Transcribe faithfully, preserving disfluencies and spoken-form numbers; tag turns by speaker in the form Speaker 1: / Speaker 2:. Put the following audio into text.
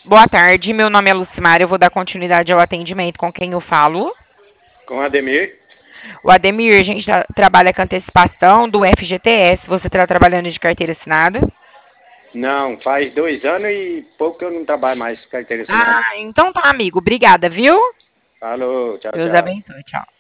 Speaker 1: Boa tarde, meu nome é Lucimar, eu vou dar continuidade ao atendimento com quem eu falo.
Speaker 2: Com Ademir?
Speaker 1: O Ademir, a gente tá- trabalha com antecipação do F G T S, você está trabalhando de carteira assinada?
Speaker 2: Não, faz dois anos e pouco que eu não trabalho mais com carteira assinada.
Speaker 1: Ah, então tá, amigo, obrigada, viu?
Speaker 2: Falou, tchau,
Speaker 1: Deus
Speaker 2: tchau.
Speaker 1: abençoe, tchau.